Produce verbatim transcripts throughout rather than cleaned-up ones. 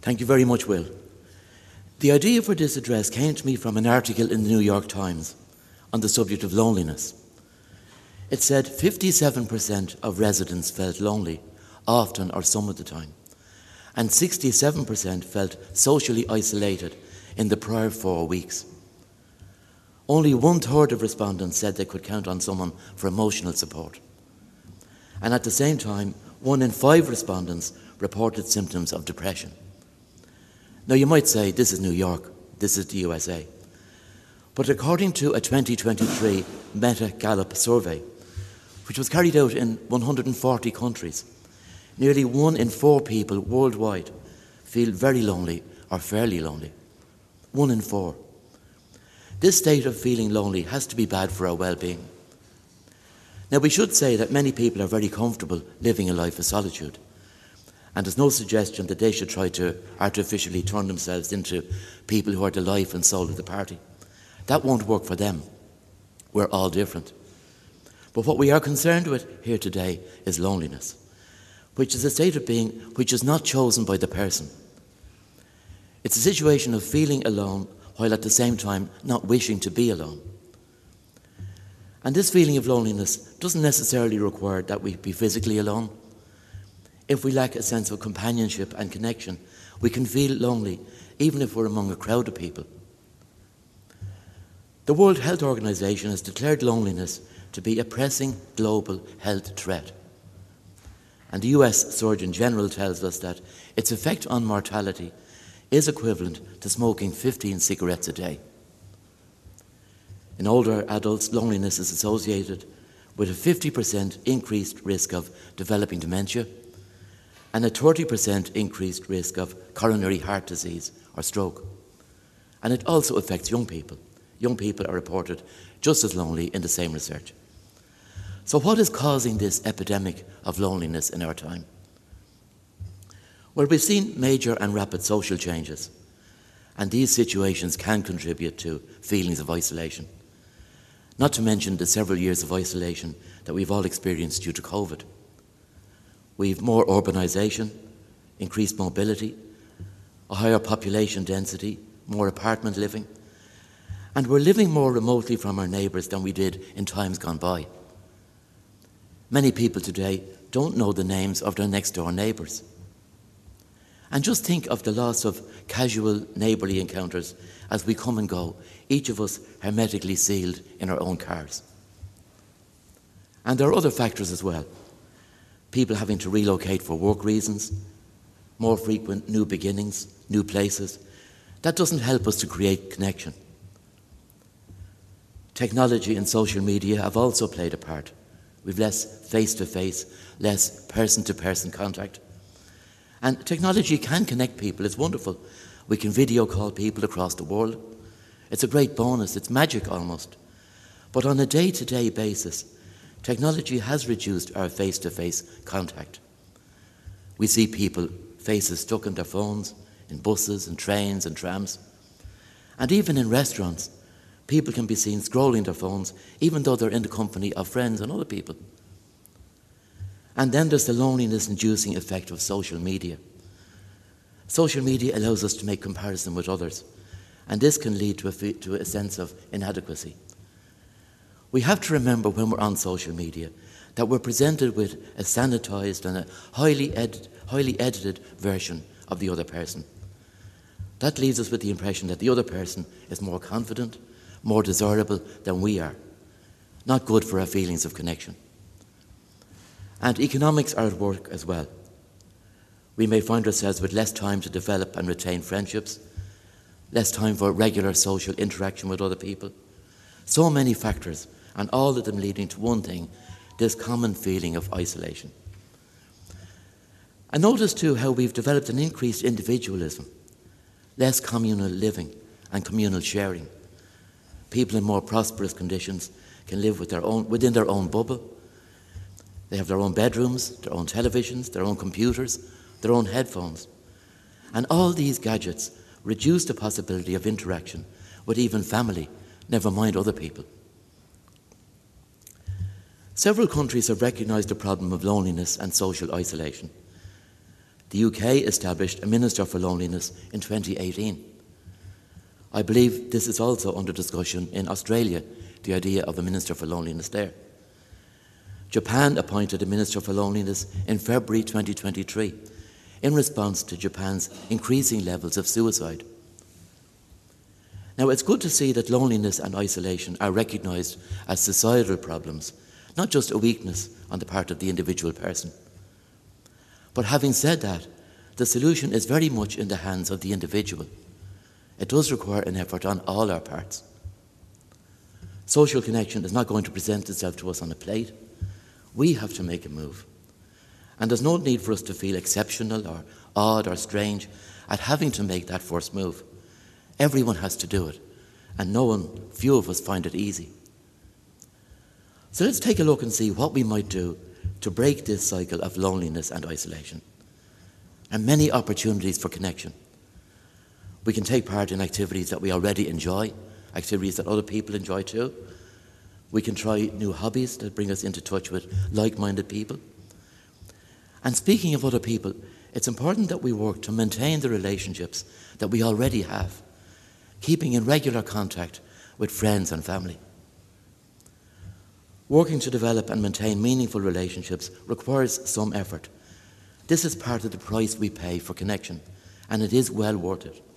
Thank you very much, Will. The idea for this address came to me from an article in the New York Times on the subject of loneliness. It said fifty-seven percent of residents felt lonely, often or some of the time, and sixty-seven percent felt socially isolated in the prior four weeks. Only one-third of respondents said they could count on someone for emotional support. And at the same time, one in five respondents reported symptoms of depression. Now, you might say, this is New York, this is the U S A. But according to a twenty twenty-three Meta Gallup survey, which was carried out in one hundred forty countries, nearly one in four people worldwide feel very lonely or fairly lonely. One in four. This state of feeling lonely has to be bad for our well-being. Now, we should say that many people are very comfortable living a life of solitude, and there's no suggestion that they should try to artificially turn themselves into people who are the life and soul of the party. That won't work for them. We're all different. But what we are concerned with here today is loneliness, which is a state of being which is not chosen by the person. It's a situation of feeling alone while at the same time not wishing to be alone. And this feeling of loneliness doesn't necessarily require that we be physically alone. If we lack a sense of companionship and connection, we can feel lonely even if we're among a crowd of people. The World Health Organization has declared loneliness to be a pressing global health threat. And the U S Surgeon General tells us that its effect on mortality is equivalent to smoking fifteen cigarettes a day. In older adults, loneliness is associated with a fifty percent increased risk of developing dementia and a thirty percent increased risk of coronary heart disease or stroke. And it also affects young people. Young people are reported just as lonely in the same research. So what is causing this epidemic of loneliness in our time? Well, we've seen major and rapid social changes, and these situations can contribute to feelings of isolation, not to mention the several years of isolation that we've all experienced due to COVID. We've more urbanisation, increased mobility, a higher population density, more apartment living, and we're living more remotely from our neighbours than we did in times gone by. Many people today don't know the names of their next door neighbours. And just think of the loss of casual neighbourly encounters as we come and go, each of us hermetically sealed in our own cars. And there are other factors as well. People having to relocate for work reasons, more frequent new beginnings, new places. That doesn't help us to create connection. Technology and social media have also played a part. We've less face-to-face, less person-to-person contact. And technology can connect people. It's wonderful. We can video call people across the world. It's a great bonus. It's magic almost. But on a day-to-day basis, technology has reduced our face-to-face contact. We see people, faces stuck in their phones, in buses and trains and trams. And even in restaurants, people can be seen scrolling their phones, even though they're in the company of friends and other people. And then there's the loneliness-inducing effect of social media. Social media allows us to make comparison with others, and this can lead to a, to a sense of inadequacy. We have to remember when we're on social media that we're presented with a sanitised and a highly, ed- highly edited version of the other person. That leaves us with the impression that the other person is more confident, more desirable than we are. Not good for our feelings of connection. And economics are at work as well. We may find ourselves with less time to develop and retain friendships, less time for regular social interaction with other people. So many factors, and all of them leading to one thing, this common feeling of isolation. And notice too how we've developed an increased individualism, less communal living and communal sharing. People in more prosperous conditions can live with their own, within their own bubble. They have their own bedrooms, their own televisions, their own computers, their own headphones. And all these gadgets reduce the possibility of interaction with even family, never mind other people. Several countries have recognised the problem of loneliness and social isolation. the U K established a Minister for Loneliness in twenty eighteen. I believe this is also under discussion in Australia, the idea of a Minister for Loneliness there. Japan appointed a Minister for Loneliness in February twenty twenty-three in response to Japan's increasing levels of suicide. Now, it's good to see that loneliness and isolation are recognised as societal problems, not just a weakness on the part of the individual person. But having said that, the solution is very much in the hands of the individual. It does require an effort on all our parts. Social connection is not going to present itself to us on a plate. We have to make a move. And there's no need for us to feel exceptional or odd or strange at having to make that first move. Everyone has to do it, and no one, few of us find it easy. So let's take a look and see what we might do to break this cycle of loneliness and isolation, and many opportunities for connection. We can take part in activities that we already enjoy, activities that other people enjoy too. We can try new hobbies that bring us into touch with like-minded people. And speaking of other people, it's important that we work to maintain the relationships that we already have, keeping in regular contact with friends and family. Working to develop and maintain meaningful relationships requires some effort. This is part of the price we pay for connection, and it is well worth it.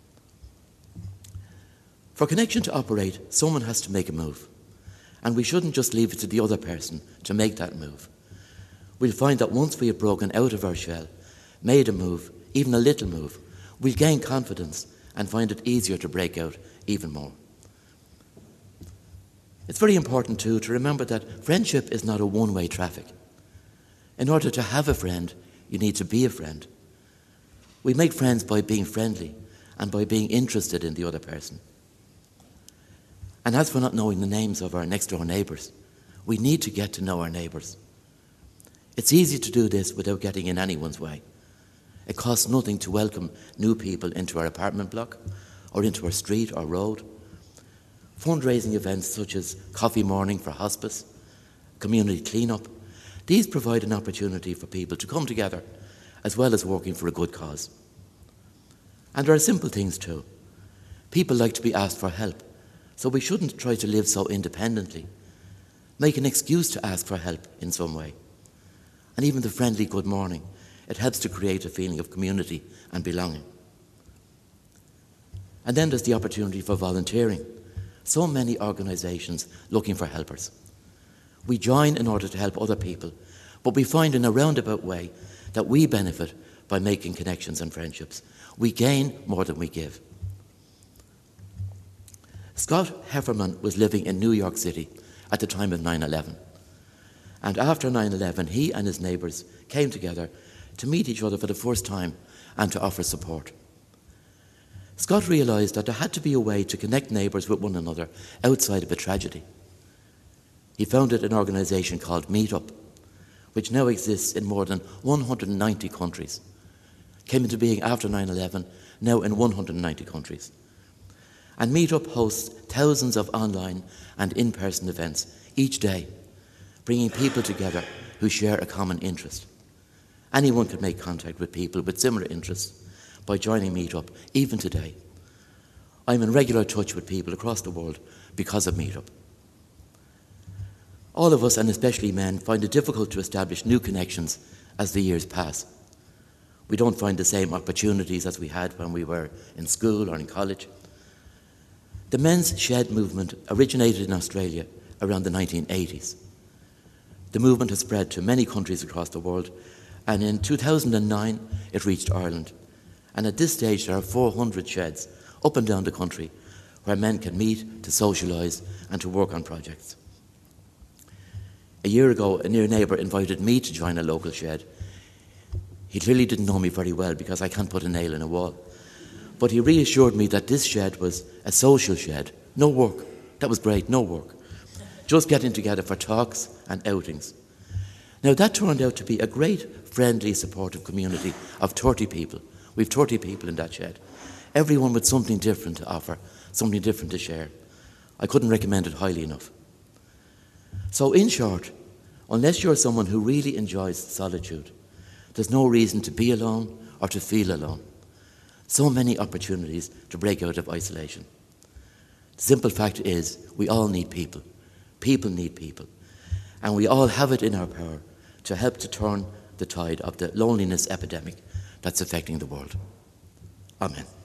For connection to operate, someone has to make a move, and we shouldn't just leave it to the other person to make that move. We'll find that once we have broken out of our shell, made a move, even a little move, we'll gain confidence and find it easier to break out even more. It's very important too to remember that friendship is not a one-way traffic. In order to have a friend, you need to be a friend. We make friends by being friendly and by being interested in the other person. And as for not knowing the names of our next door neighbours, we need to get to know our neighbours. It's easy to do this without getting in anyone's way. It costs nothing to welcome new people into our apartment block or into our street or road. Fundraising events such as coffee morning for hospice, community clean-up, these provide an opportunity for people to come together as well as working for a good cause. And there are simple things too. People like to be asked for help, so we shouldn't try to live so independently. Make an excuse to ask for help in some way. And even the friendly good morning, it helps to create a feeling of community and belonging. And then there's the opportunity for volunteering. So many organisations looking for helpers. We join in order to help other people, but we find in a roundabout way that we benefit by making connections and friendships. We gain more than we give. Scott Hefferman was living in New York City at the time of nine eleven. And after nine eleven, he and his neighbours came together to meet each other for the first time and to offer support. Scott realised that there had to be a way to connect neighbours with one another outside of a tragedy. He founded an organisation called Meetup, which now exists in more than one hundred ninety countries. Came into being after nine eleven, now in one hundred ninety countries. And Meetup hosts thousands of online and in-person events each day, bringing people together who share a common interest. Anyone can make contact with people with similar interests by joining Meetup, even today. I'm in regular touch with people across the world because of Meetup. All of us, and especially men, find it difficult to establish new connections as the years pass. We don't find the same opportunities as we had when we were in school or in college. The men's shed movement originated in Australia around the nineteen eighties. The movement has spread to many countries across the world, and in two thousand nine it reached Ireland. And at this stage there are four hundred sheds up and down the country where men can meet, to socialise and to work on projects. A year ago, a near neighbour invited me to join a local shed. He clearly didn't know me very well because I can't put a nail in a wall. But he reassured me that this shed was a social shed. No work. That was great, no work. Just getting together for talks and outings. Now that turned out to be a great, friendly, supportive community of thirty people. We've thirty people in that shed. Everyone with something different to offer, something different to share. I couldn't recommend it highly enough. So in short, unless you're someone who really enjoys solitude, There's no reason to be alone or to feel alone. So many opportunities to break out of isolation. The simple fact is, we all need people. People need people. And we all have it in our power to help to turn the tide of the loneliness epidemic that's affecting the world. Amen.